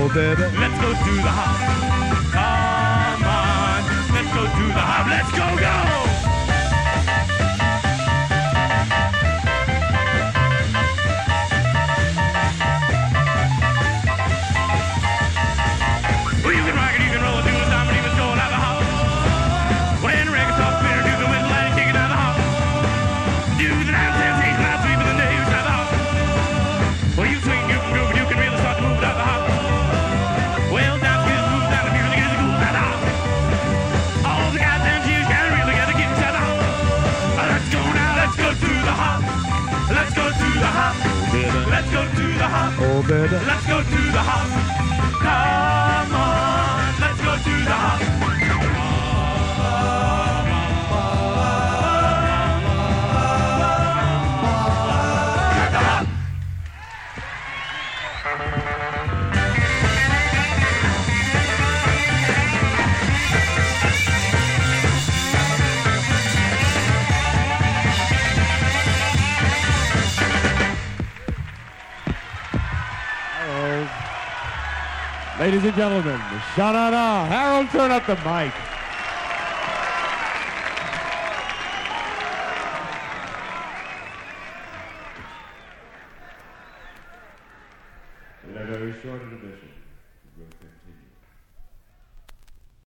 Oh, baby. Let's go to the hop. Come on. Let's go to the hop. Let's go, go. Well, you can rock it, you can roll it, do the time, and even go out the hop. When the record starts spinning, do the whistle and kick it out the hop. Do the dance sensation, I sweep in the day, out the hop. Well, you swing, you can groove, and you can really start to move out the hop. Well, dance is moved out the music is cool out the hop. All the guys and chicks can really get a kick out the hop. Let's go now, let's go to the hop. Let's go to the hop. Let's go to the hop. Oh, baby. Let's go to the hop. Come on, let's go to the hop. Ladies and gentlemen, Sha-na-na. Harold, turn up the mic. In a very short intermission, we'll continue.